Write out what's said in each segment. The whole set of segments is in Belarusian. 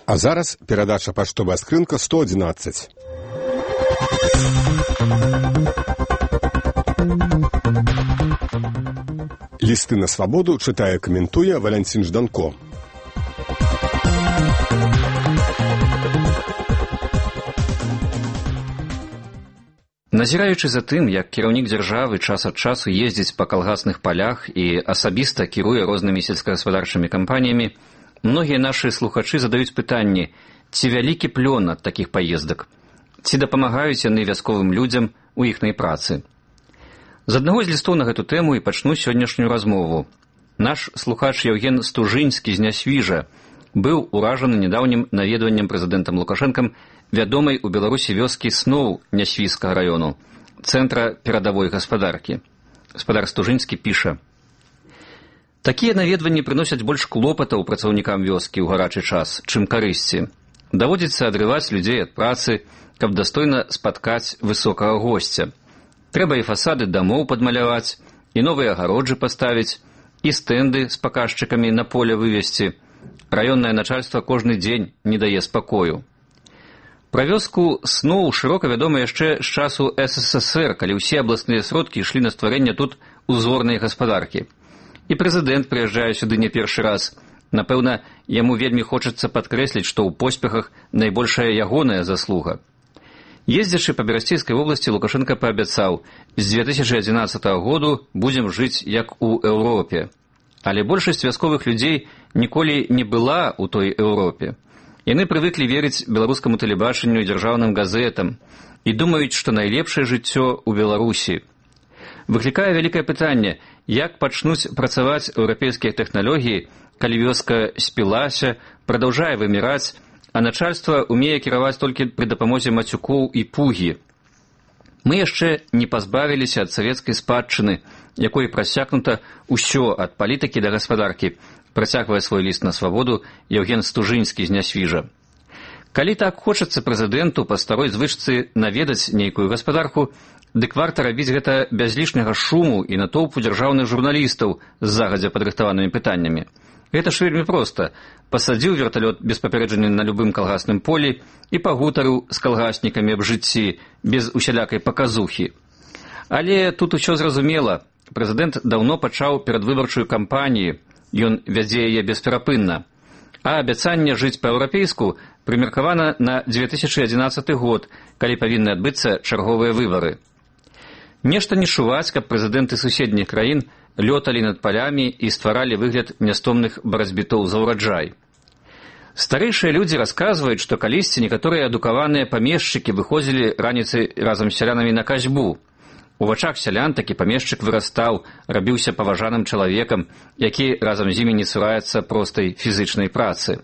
А зараз перадача паштовая скрынка 111. Лісты на свабоду чытае, каментуе Валянцін Жданко. Назіраючы за тым, як кіраўнік дзяржавы час ад часу ездзіць па калгасных палях і асабіста кіруе рознымі сельскагаспадарчымі кампаніямі, многія нашы слухачы задаюць пытанні, ці вялікі плён ад такіх паездак, ці дапамагаюць яны вясковым людзям у іхнай працы. З аднаго з лістоў на гэту тэму і пачну сённяшнюю размову. Наш слухач Яўген Стужынскі з Нясвіжа быў уражаны нядаўнім наведваннем прэзідэнтам Лукашэнкам вядомай у Беларусі вёскі Сноў Нясвіжскага раёну, цэнтра перадавой гаспадаркі. Гаспадар Стужынскі піша: «Такія наведванні прыносяць больш клопатаў працаўнікам вёскі ў гарачы час, чым карысці. Даводзіцца адрываць людзей ад працы, каб дастойна спаткаць высокага госця. Трэба і фасады дамоў падмаляваць, і новыя агароджы паставіць, і стэнды з паказчыкамі на поле вывесці. Раённае начальства кожны дзень не дае спакою». Пра вёску Сноў шырока вядома яшчэ з часу СССР, калі ўсе абласныя сродкі ішлі на стварэнне тут узорнай гаспадаркі. І прэзідэнт прыязджае сюды не першы раз. Напэўна, яму вельмі хочацца падкрэсліць, што ў поспехах найбольшая ягоная заслуга. Ездзячы па Берасцейскай вобласці, Лукашенко паабяцаў: «З 2011 году будзем жыць як у Еўропе». Але большасць вясковых людзей ніколі не была ў той Еўропе. Яны прывыклі верыць беларускаму тэлебачанню і дзяржаўным газетам і думаюць, што найлепшае жыццё ў Беларусі. Выклікае вялікае пытанне, як пачнуць працаваць еўрапейскія тэхналогіі, калі вёска спілася, прадаўжае выміраць, а начальства умее кіраваць толькі пры дапамозе мацюкоў і пугі. Мы яшчэ не пазбавіліся ад савецкай спадчыны, якой прасякнута ўсё ад палітыкі да гаспадаркі, працягвае свой ліст на свабоду Яўген Стужынскі з Нясвіжа. Калі так хочацца прэзідэнту па старой звычцы наведаць нейкую гаспадарку, дык варта рабіць гэта без лішняга шуму і натоўпу дзяржаўных журналістаў з загадзя падрыхтаванымі пытаннямі. Гэта ж вельмі проста. Пасадзіў верталёт без папярэджання на любым калгасным полі і пагутарыў з калгаснікамі аб жыцці, без усялякай паказухі. Але тут усё зразумела. Прэзідэнт даўно пачаў перадвыбарчую кампанію, ён вядзе яе бесперапынна. А абяцанне жыць па-еўрапейску прымеркавана на 2011 год, калі павінны адбыцца чарговыя выбары. Нешта не чуваць, каб прэзідэнты суседніх краін лёталі над палямі і стваралі выгляд нястомных барацьбітоў за ўраджай. Старэйшыя людзі расказваюць, што калісьці некаторыя адукаваныя памешчыкі выходзілі раніцай разам з сялянамі на касьбу. У вачах сялян такі памешчык вырастаў, рабіўся паважаным чалавекам, які разам з імі не цураецца простай фізычнай працы.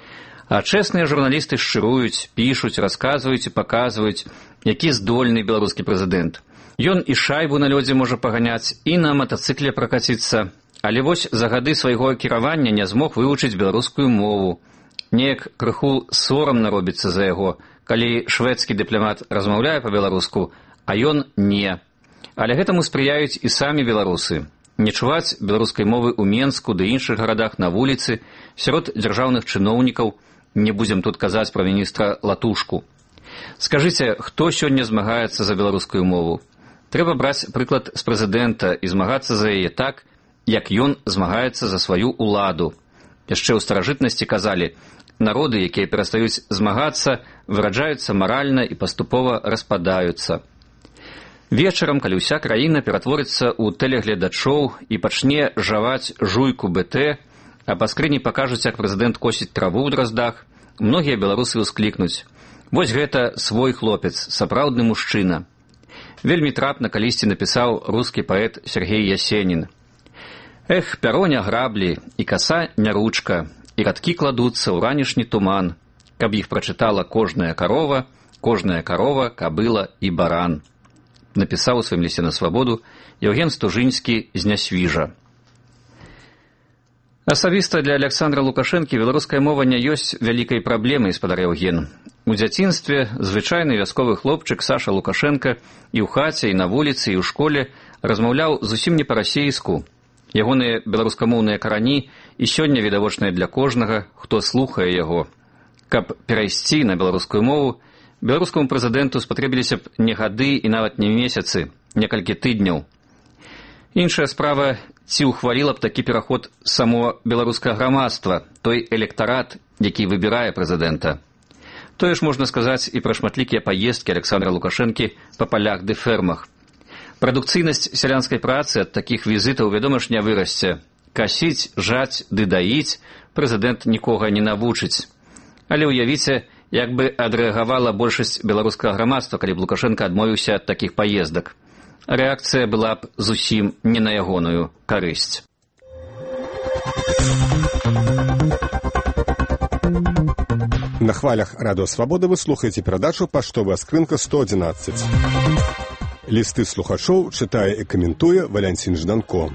А чэсныя журналісты шчыруюць, пішуць, расказваюць і паказваюць, які здольны беларускі прэзідэнт. Ён і шайбу на лёдзе можа паганяць, і на матацыкле пракаціцца. Але вось за гады свайго кіравання не змог вывучыць беларускую мову. Неяк крыху сорамна робіцца за яго, калі шведскі дыпламат размаўляе па-беларуску, а ён не. Але гэтаму спрыяюць і самі беларусы. Не чуваць беларускай мовы ў Менску ды іншых гарадах на вуліцы, сярод дзяржаўных чыноўнікаў, не будзем тут казаць пра міністра Латушку. Скажыце, хто сёння змагаецца за беларускую мову? Трэба браць прыклад з прэзідэнта і змагацца за яе так, як ён змагаецца за сваю ўладу. Яшчэ ў старажытнасці казалі, народы, якія перастаюць змагацца, выраджаюцца маральна і паступова распадаюцца. Вечарам, калі ўся краіна ператворыцца ў тэлегледачоў і пачне жаваць жуйку БТ, а па скрыні пакажуць, як прэзідэнт косіць траву ў драздах, многія беларусы ўсклікнуць: «Вось гэта свой хлопец, сапраўдны мужчына». Вельмі трапна калісьці напісаў рускі паэт Сергей Ясенін: «Эх, пяро не граблі, і каса не ручка, і радкі кладуцца ў ранішні туман, каб іх прачытала кожная карова, кабыла і баран». Напісаў у сваім лісце на свабоду Яўген Стужынскі з Нясвіжа. Асабіста для Аляксандра Лукашэнкі беларуская мова не ёсць вялікай праблемай, спадар Яўген. У дзяцінстве звычайны вясковы хлопчык Саша Лукашенка і ў хаце, і на вуліцы, і ў школе размаўляў зусім не па-расейску. Ягоныя беларускамоўныя карані і сёння відавочныя для кожнага, хто слухае яго. Каб перайсці на беларускую мову, беларускаму прэзідэнту спатрэбіліся б не гады і нават не месяцы, некалькі тыдняў. Іншая справа, ці ўхваліла б такі пераход само беларускае грамадства, той электарат, які выбірае прэзідэнта. Тое ж можна сказаць і пра шматлікія паездкі Александра Лукашэнкі па палях ды фермах. Прадукцыйнасць сялянскай працы ад такіх візітаў, вядома ж, не вырасце. Касіць, жаць ды даіць прэзідэнт нікога не навучыць. Але ўявіце, як бы адрэагавала большасць беларускага грамадства, калі б Лукашенко адмовіўся ад такіх паездак. Рэакцыя была б зусім не на ягоную карысць. На хвалях Радыё Свабода вы слухаеце перадачу «Паштовая скрынка 111». Лісты слухачоў чытае і каментуе Валянцін Жданко.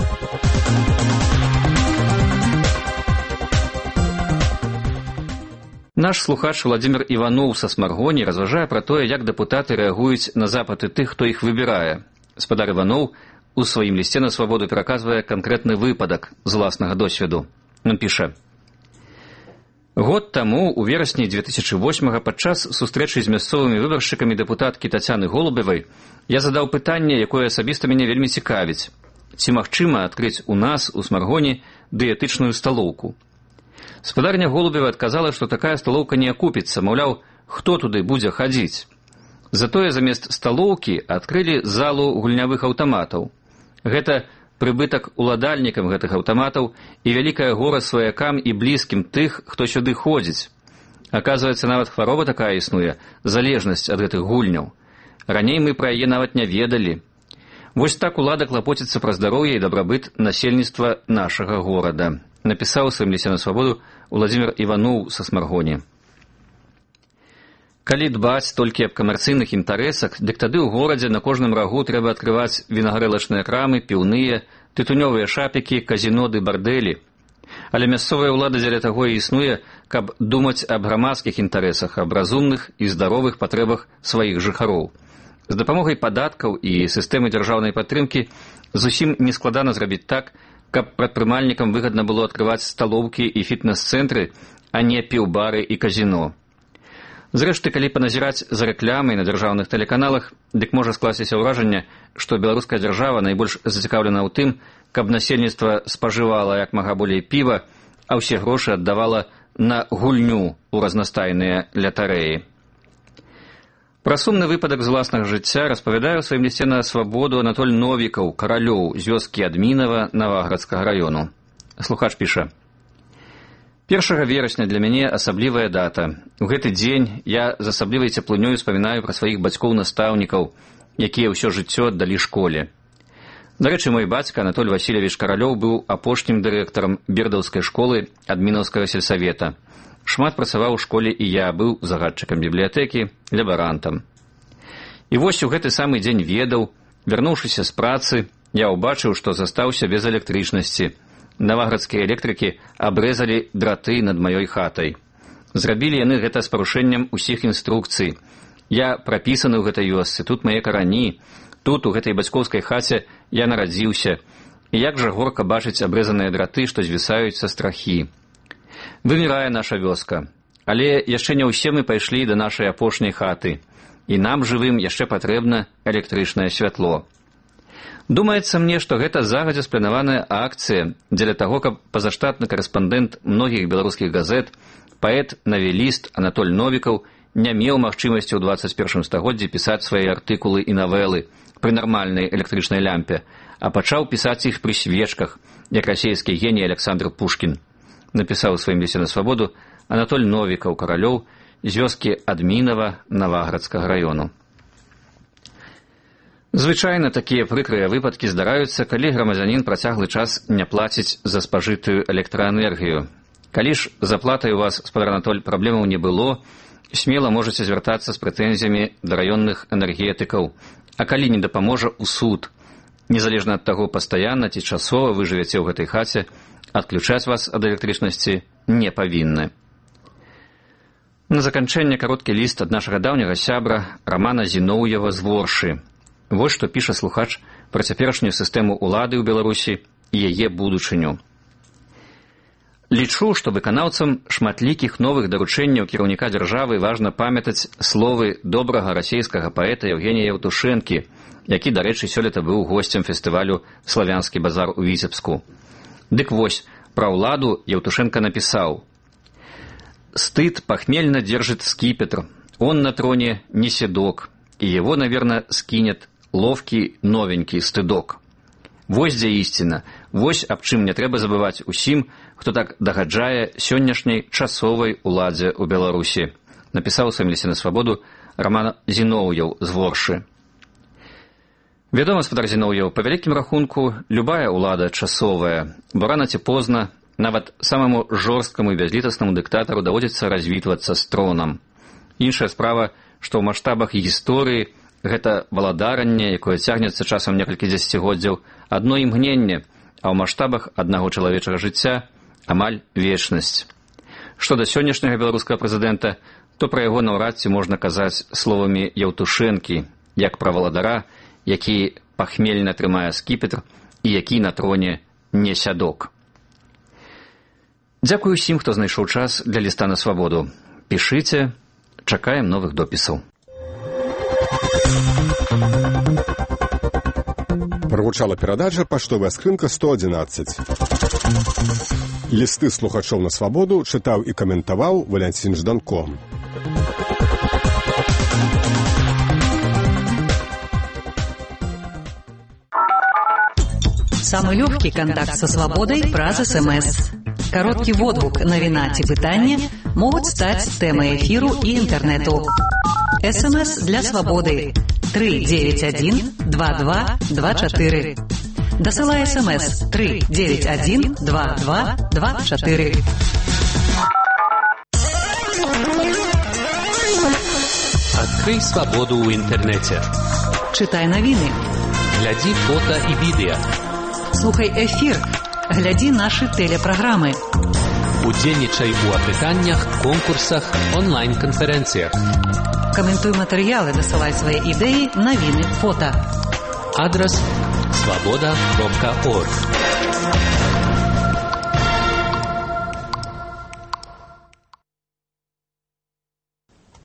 Наш слухач Владимир Иванов са Смаргоні разважае пра тое, як дэпутаты рэагуюць на запыты тых, хто іх выбірае. Спадар Иванов у сваім лісце на Свабоду пераказвае канкрэтны выпадак з уласнага досведу. Ён піша: «Год таму, у верасні 2008-го, падчас сустрэчы з мясцовымі выбаршчыкамі дэпутаткі Тацяны Голубевай, я задаў пытанне, якое асабіста мяне вельмі цікавіць. Ці магчыма адкрыць у нас, у Смаргоні, дыетычную сталоўку? Спадарня Голубева адказала, што такая сталоўка не акупіцца, маўляў, хто туды будзе хадзіць. Затое замест сталоўкі адкрылі залу гульнявых аўтаматаў. Гэта прыбытак уладальнікам гэтых аўтаматаў і вялікае гора сваякам і блізкім тых, хто сюды ходзіць. Аказваецца, нават хвароба такая існуе, залежнасць ад гэтых гульняў. Раней мы пра яе нават не ведалі. Вось так улада клапоціцца пра здароўе і дабрабыт насельніцтва нашага горада», напісаў у сваім лісце на Свабоду Владимир Иванов са Смаргоні. Калі дбаць толькі аб камерцыйных інтарэсах, дык тады ў горадзе на кожным рагу трэба адкрываць вінагарэлачныя крамы, піўныя, тытунёвыя шапікі, казіно ды бардэлі. Але мясцовая ўлада дзеля таго і існуе, каб думаць аб грамадскіх інтарэсах, аб разумных і здаровых патрэбах сваіх жыхароў. З дапамогай падаткаў і сістэмы дзяржаўнай падтрымкі зусім нескладана зрабіць так, каб прадпрымальнікам выгадна было адкрываць сталоўкі і фітнес-цэнтры, а не піўбары і казіно. Зрэшты, калі паназіраць за рэкламай на дзяржаўных тэлеканалах, дык можа скласціся ўражанне, што беларуская дзяржава найбольш зацікаўлена ў тым, каб насельніцтва спажывала як мага болей піва, а ўсе грошы аддавала на гульню ў разнастайныя лятарэі. Пра сумны выпадак з уласнага жыцця распавядае ў сваім лісце на Свабоду Анатоль Новікаў, Каралёў, з вёскі Адмінава Наваградскага раёну. Слухач піша: «1 верасня для мяне асаблівая дата. У гэты дзень я з асаблівай цеплынёй успамінаю пра сваіх бацькоў-настаўнікаў, якія ўсё жыццё аддалі школе. Дарэчы, мой бацька Анатоль Васильевич Каралёў быў апошнім дырэктарам Бердаўскай школы Адмінаўскага сельсавета. Шмат працаваў у школе і я, быў загадчыкам бібліятэкі, лябарантам. І вось у гэты самы дзень ведаў, вярнуўшыся з працы, я ўбачыў, што застаўся без электрычнасці. Наваградскія электрыкі абрэзалі драты над маёй хатай. Зрабілі яны гэта з парушэннем усіх інструкцый. Я прапісаны ў гэтай вёсцы, тут мае карані, тут, у гэтай бацькоўскай хаце, я нарадзіўся. І як жа горка бачыць абрэзаныя драты, што звісаюць са страхі. Вымірае наша вёска, але яшчэ не ўсе мы пайшлі да нашай апошняй хаты, і нам, жывым, яшчэ патрэбна электрычнае святло. Думаецца мне, што гэта загадзя спланаваная акцыя дзеля таго, каб пазаштатны карэспандэнт многіх беларускіх газет, паэт-навеліст Анатоль Новікаў не меў магчымасці ў 21 стагоддзі пісаць свае артыкулы і навелы пры нармальнай электрычнай лямпе, а пачаў пісаць іх пры свечках, як расейскі геній Александр Пушкін. Напісаў у сваім лісце на Свабоду Анатоль Новікаў, Каралёў, з вёскі Адмінава Наваградскага раёну. Звычайна такія прыкрыя выпадкі здараюцца, калі грамадзянін працяглы час не плаціць за спажытую электраэнергію. Калі ж з аплатай у вас, спадар Анатоль, праблемаў не было, смела можаце звяртацца з прэтэнзіямі да раённых энергетыкаў, а калі не дапаможа, у суд. Незалежна ад таго, пастаянна ці часова вы жывяце ў гэтай хаце, адключаць вас ад электрычнасці не павінны. На заканчэнне кароткі ліст ад нашага даўняга сябра Рамана Зіноўева з Воршы. Вось што піша слухач пра цяперашнюю сістэму ўлады ў Беларусі і яе будучыню. Лічу, што выканаўцам шматлікіх новых даручэнняў кіраўніка дзяржавы важна памятаць словы добрага расейскага паэта Евгения Евтушэнкі, які, дарэчы, сёлета быў госцем фестывалю «Славянскі базар» у Віцебску. Дык вось, пра ўладу Евтушенко напісаў: «Стыд похмельно держит скипетр, он на троне не седок, и его, наверное, скинет ловкий новенький стыдок». Вось дзе ісціна, вось аб чым не трэба забываць усім, хто так дагаджае сённяшняй часовай уладзе ў Беларусі, напісаў у сваім лісце на свабоду Роман Зіноўеў з Воршы. Вядома, спадар Зіноўеў, па вялікім рахунку, любая ўлада часовая, бо рана ці позна нават самаму жорсткаму і бязлітаснаму дыктатару даводзіцца развітвацца з тронам. Іншая справа, што ў маштабах гісторыі гэта валадаранне, якое цягнецца часам некалькі дзесяцігоддзяў, адно імгненне, а ў маштабах аднаго чалавечага жыцця амаль вечнасць. Што да сённяшняга беларускага прэзідэнта, то пра яго наўрад ці можна казаць словамі Евтушэнкі, як пра валадара, які пахмельна трымае скіпетр і які на троне не сядок. Дзякую усім, хто знайшоў час для ліста на свабоду. Пішыце, чакаем новых допісаў. Прагучала перадача «Паштовая скрынка 111». Лісты слухачоў на свабоду чытаў і каментаваў Валянцін Жданко. Самый легкий контакт со свободой праз СМС. Короткий водгук, навіна ці пытанне могуць стаць тэмай эфіру і інтэрнэту. СМС для свободы 391-2224. Дасылай СМС 391-2224. Открый свободу ў інтэрнэце. Чытай навіны. Глядзі фота і відэа. Слухай эфір. Глядзі нашы тэлепраграмы. Удзельнічай у апытаннях, конкурсах, онлайн-канферэнцыях. Каментуй матэрыялы, дасылай свае ідэі, навіны, фота. Адрас свобода.орг.